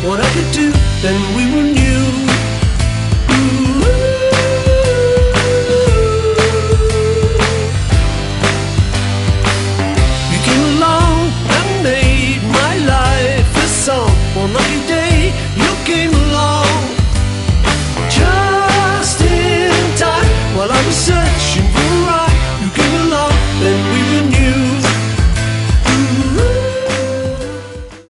what I could do, then we were new.